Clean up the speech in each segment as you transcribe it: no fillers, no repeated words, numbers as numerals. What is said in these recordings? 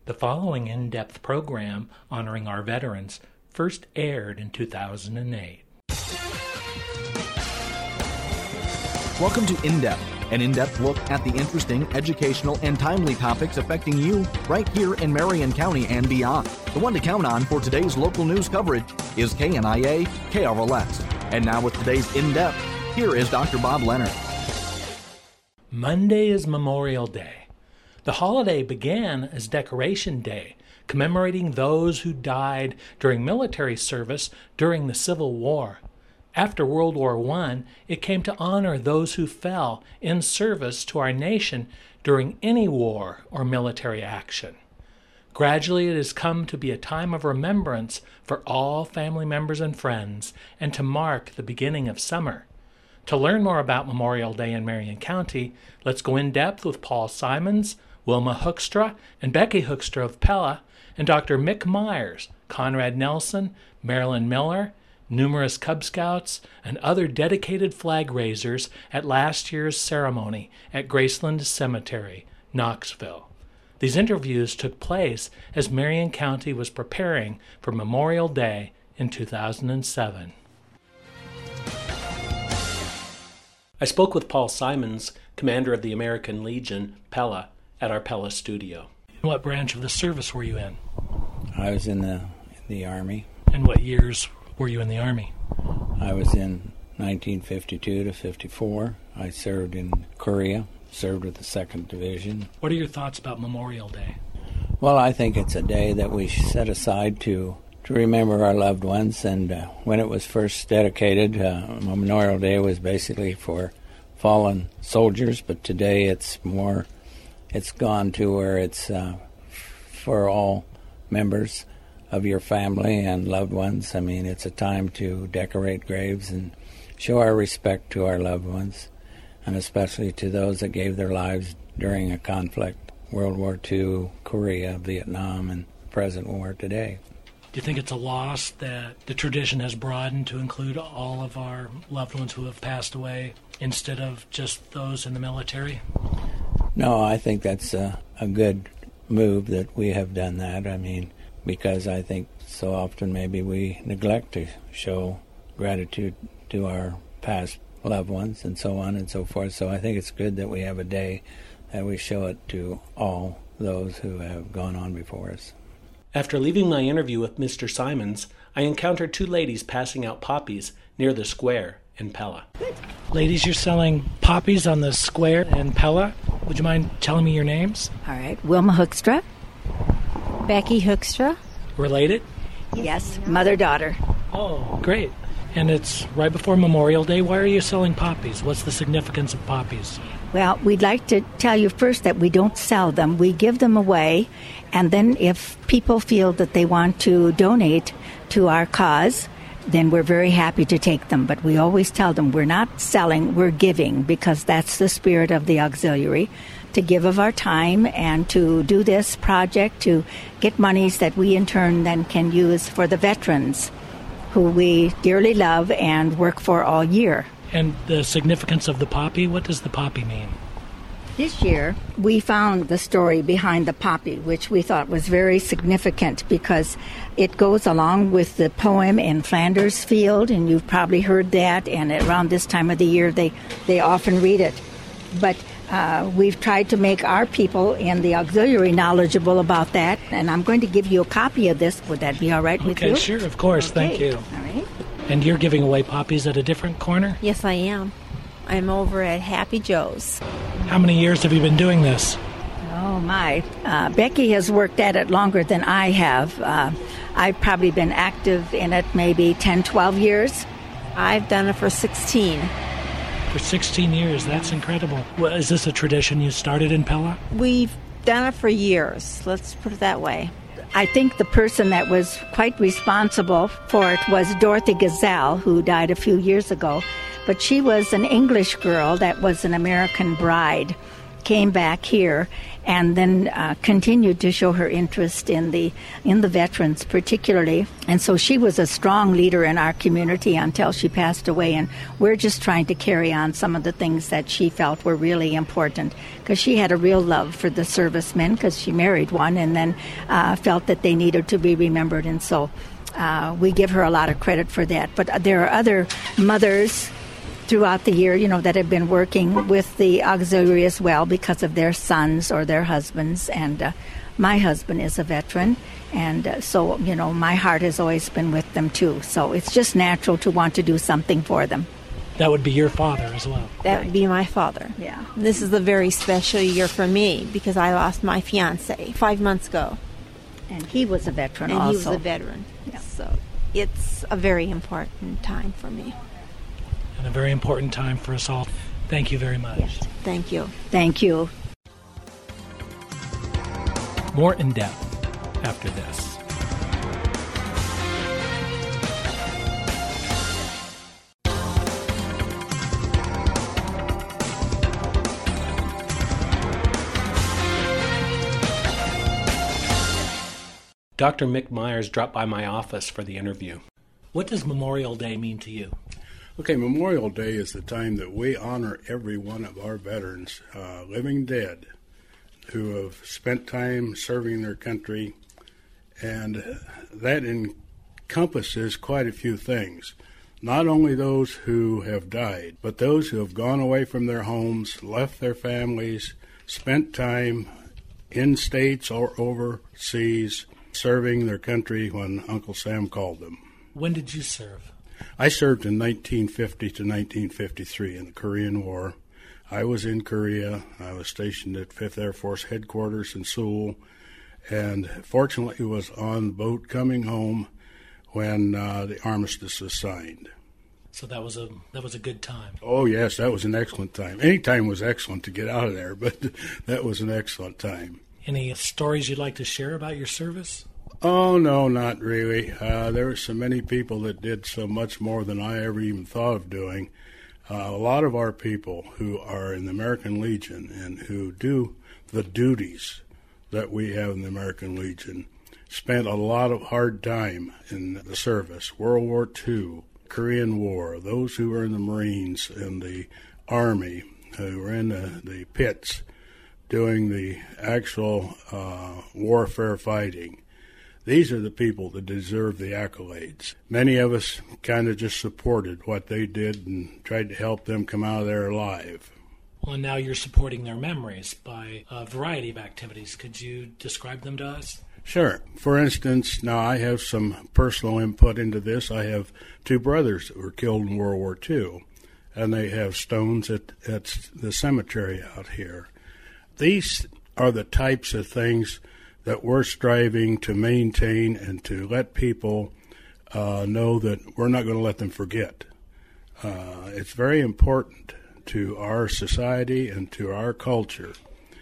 The following in-depth program honoring our veterans first aired in 2008. Welcome to In-Depth, an in-depth look at the interesting, educational, and timely topics affecting you right here in Marion County and beyond. The one to count on for today's local news coverage is KNIA KRLS. And now with today's In-Depth, here is Dr. Bob Leonard. Monday is Memorial Day. The holiday began as Decoration Day, commemorating those who died during military service during the Civil War. After World War I, it came to honor those who fell in service to our nation during any war or military action. Gradually, it has come to be a time of remembrance for all family members and friends, and to mark the beginning of summer. To learn more about Memorial Day in Marion County, let's go in depth with Paul Simons, Wilma Hoekstra, and Becky Hoekstra of Pella, and Dr. Mick Myers, Conrad Nelson, Marilyn Miller, numerous Cub Scouts, and other dedicated flag raisers at last year's ceremony at Graceland Cemetery, Knoxville. These interviews took place as Marion County was preparing for Memorial Day in 2007. I spoke with Paul Simons, commander of the American Legion, Pella, at our Pella studio. What branch of the service were you in? I was in the Army. And what years were you in the Army? I was in 1952 to 54. I served in Korea, served with the 2nd Division. What are your thoughts about Memorial Day? Well, I think it's a day that we set aside to remember our loved ones, and when it was first dedicated, Memorial Day was basically for fallen soldiers, but today it's gone to where it's for all members of your family and loved ones. I mean, it's a time to decorate graves and show our respect to our loved ones, and especially to those that gave their lives during a conflict, World War II, Korea, Vietnam, and present war today. Do you think it's a loss that the tradition has broadened to include all of our loved ones who have passed away instead of just those in the military? No, I think that's a good move that we have done that. I mean, because I think so often maybe we neglect to show gratitude to our past loved ones and so on and so forth. So I think it's good that we have a day that we show it to all those who have gone on before us. After leaving my interview with Mr. Simons, I encountered two ladies passing out poppies near the square in Pella. Ladies, you're selling poppies on the square in Pella. Would you mind telling me your names? All right. Wilma Hoekstra. Becky Hoekstra. Related? Yes, mother-daughter. Oh, great. And it's right before Memorial Day. Why are you selling poppies? What's the significance of poppies? Well, we'd like to tell you first that we don't sell them. We give them away, and then if people feel that they want to donate to our cause, then we're very happy to take them. But we always tell them we're not selling, we're giving, because that's the spirit of the auxiliary, to give of our time and to do this project to get monies that we in turn then can use for the veterans who we dearly love and work for all year. And the significance of the poppy, what does the poppy mean? This year, we found the story behind the poppy, which we thought was very significant because it goes along with the poem in Flanders Field, and you've probably heard that, and around this time of the year, they often read it. But we've tried to make our people in the auxiliary knowledgeable about that, and I'm going to give you a copy of this. Would that be all right with you? Okay, sure, of course. Okay. Thank you. All right. And you're giving away poppies at a different corner? Yes, I am. I'm over at Happy Joe's. How many years have you been doing this? Oh, my. Becky has worked at it longer than I have. I've probably been active in it maybe 10, 12 years. I've done it for 16. For 16 years, that's incredible. Well, is this a tradition you started in Pella? We've done it for years. Let's put it that way. I think the person that was quite responsible for it was Dorothy Gazelle, who died a few years ago. But she was an English girl that was an American bride. came back here and then continued to show her interest in the veterans particularly. And so she was a strong leader in our community until she passed away. And we're just trying to carry on some of the things that she felt were really important, because she had a real love for the servicemen, because she married one and then felt that they needed to be remembered. And so we give her a lot of credit for that. But there are other mothers throughout the year, that have been working with the auxiliary as well because of their sons or their husbands. And my husband is a veteran, and so, my heart has always been with them too. So it's just natural to want to do something for them. That would be your father as well. That would be my father. Yeah. This is a very special year for me because I lost my fiancé 5 months ago. And he was a veteran and also. He was a veteran. Yeah. So it's a very important time for me. And a very important time for us all. Thank you very much. Yes. Thank you. Thank you. More in depth after this. Dr. Mick Myers dropped by my office for the interview. What does Memorial Day mean to you? Okay, Memorial Day is the time that we honor every one of our veterans, living dead, who have spent time serving their country, and that encompasses quite a few things. Not only those who have died, but those who have gone away from their homes, left their families, spent time in states or overseas serving their country when Uncle Sam called them. When did you serve? I served in 1950 to 1953 in the Korean War. I was in Korea. I was stationed at 5th Air Force Headquarters in Seoul, and fortunately was on the boat coming home when the armistice was signed. So that was a good time. Oh yes, that was an excellent time. Any time was excellent to get out of there, but that was an excellent time. Any stories you'd like to share about your service? Oh, no, not really. There were so many people that did so much more than I ever even thought of doing. A lot of our people who are in the American Legion and who do the duties that we have in the American Legion spent a lot of hard time in the service. World War II, Korean War, those who were in the Marines and the Army, who were in the pits doing the actual warfare fighting. These are the people that deserve the accolades. Many of us kind of just supported what they did and tried to help them come out of there alive. Well, and now you're supporting their memories by a variety of activities. Could you describe them to us? Sure. For instance, now I have some personal input into this. I have two brothers that were killed in World War II, and they have stones at the cemetery out here. These are the types of things that we're striving to maintain and to let people know that we're not going to let them forget. It's very important to our society and to our culture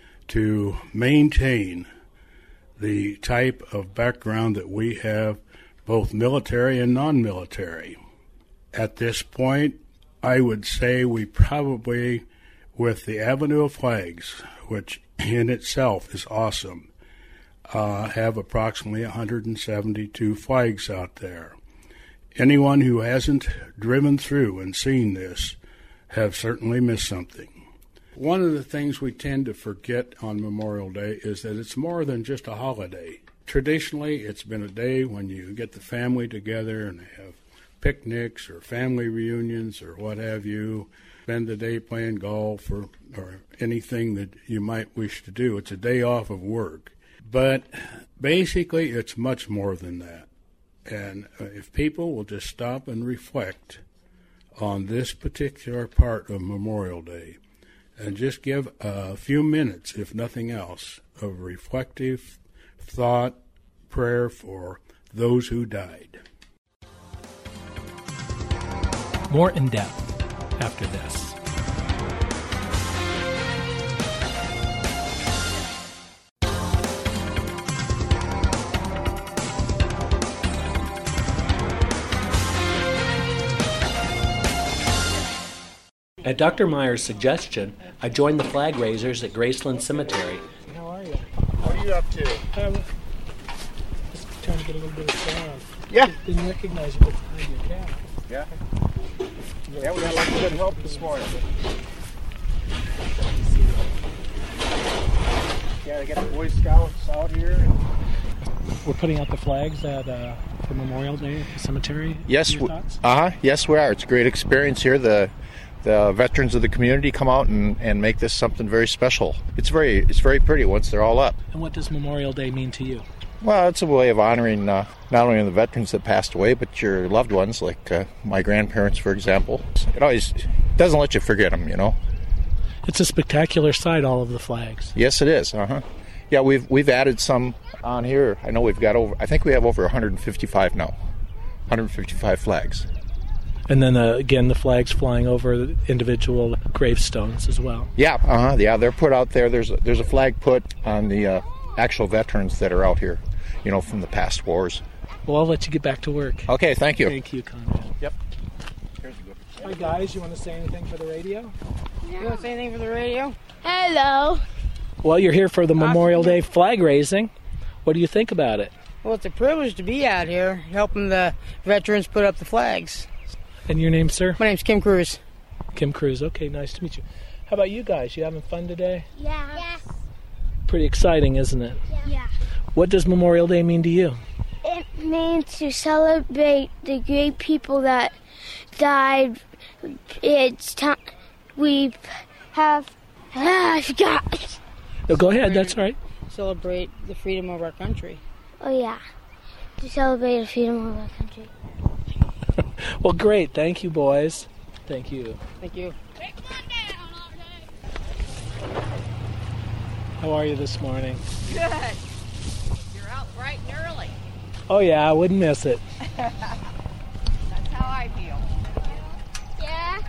to maintain the type of background that we have, both military and non-military. At this point, I would say we probably, with the Avenue of Flags, which in itself is awesome, have approximately 172 flags out there. Anyone who hasn't driven through and seen this have certainly missed something. One of the things we tend to forget on Memorial Day is that it's more than just a holiday. Traditionally, it's been a day when you get the family together and have picnics or family reunions or what have you, spend the day playing golf or anything that you might wish to do. It's a day off of work. But basically, it's much more than that. And if people will just stop and reflect on this particular part of Memorial Day and just give a few minutes, if nothing else, of reflective thought, prayer for those who died. More in depth after this. At Dr. Myers' suggestion, I joined the flag raisers at Graceland Cemetery. How are you? What are you up to? Just trying to get a little bit of sound. Yeah. Didn't recognize you behind your cap. Yeah. Yeah, we got a lot of good help this morning. Yeah, they got the Boy Scouts out here. We're putting out the flags at for Memorial Day at the cemetery. Yes, Your thoughts? yes, we are. It's a great experience here. The veterans of the community come out and make this something very special. It's very pretty once they're all up. And what does Memorial Day mean to you? Well, it's a way of honoring not only the veterans that passed away, but your loved ones, like my grandparents, for example. It always doesn't let you forget them, you know. It's a spectacular sight, all of the flags. Yes, it is. Yeah, we've added some on here. I know we have over 155 now. 155 flags. And then again, the flags flying over individual gravestones as well. Yeah, yeah, they're put out there. There's a flag put on the actual veterans that are out here, you know, from the past wars. Well, I'll let you get back to work. Okay, thank you. Thank you, Conrad. Yep. Hi, guys. You want to say anything for the radio? You want to say anything for the radio? Hello. Well, you're here for the Memorial Day flag raising. What do you think about it? Well, it's a privilege to be out here helping the veterans put up the flags. And your name, sir? My name's Kim Cruz. Kim Cruz. Okay, nice to meet you. How about you guys? You having fun today? Yeah. Yes. Pretty exciting, isn't it? Yeah. What does Memorial Day mean to you? It means to celebrate the great people that died. It's time we have. I forgot. No, go ahead. That's all right. Celebrate the freedom of our country. Oh yeah, to celebrate the freedom of our country. Well, great. Thank you, boys. Thank you. Thank you. How are you this morning? Good. You're out bright and early. Oh, yeah, I wouldn't miss it. That's how I feel. Yeah.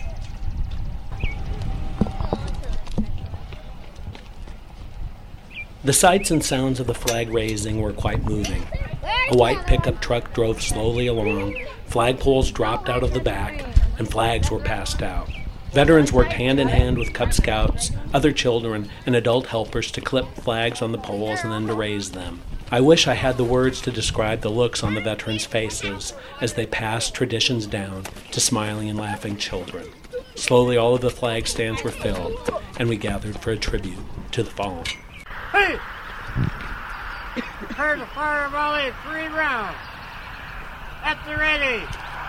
The sights and sounds of the flag raising were quite moving. A white pickup truck drove slowly along, flagpoles dropped out of the back, and flags were passed out. Veterans worked hand in hand with Cub Scouts, other children, and adult helpers to clip flags on the poles and then to raise them. I wish I had the words to describe the looks on the veterans' faces as they passed traditions down to smiling and laughing children. Slowly all of the flag stands were filled, and we gathered for a tribute to the fallen. Hey! Prepare to fire a volley of 3 rounds. At the ready.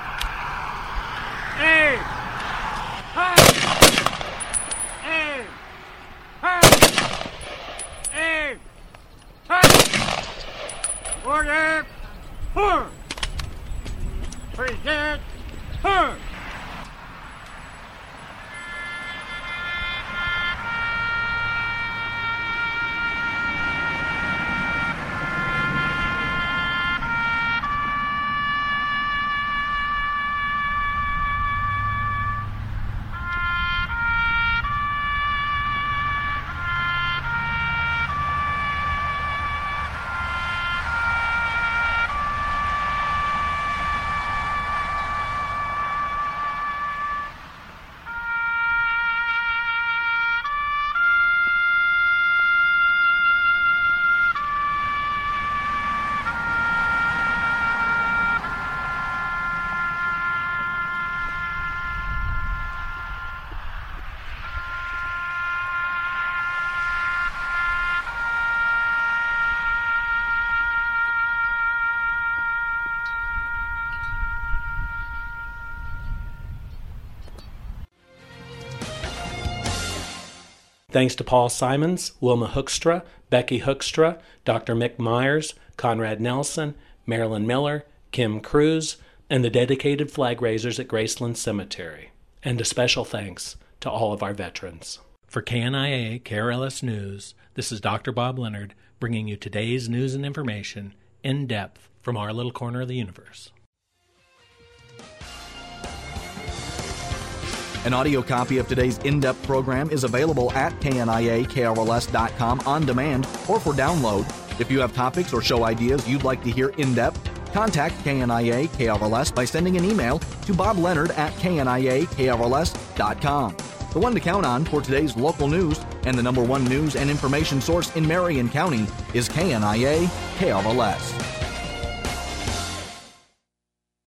Aim! Fire! Aim! Fire! Aim! Fire! Order! Fire! Present! Fire! Thanks to Paul Simons, Wilma Hookstra, Becky Hookstra, Dr. Mick Myers, Conrad Nelson, Marilyn Miller, Kim Cruz, and the dedicated flag raisers at Graceland Cemetery. And a special thanks to all of our veterans. For KNIA KRLS News, this is Dr. Bob Leonard bringing you today's news and information in depth from our little corner of the universe. An audio copy of today's in-depth program is available at KNIA-KRLS.com on demand or for download. If you have topics or show ideas you'd like to hear in-depth, contact KNIA-KRLS by sending an email to bobleonard@KNIA-KRLS.com. The one to count on for today's local news and the #1 news and information source in Marion County is KNIA KLLS.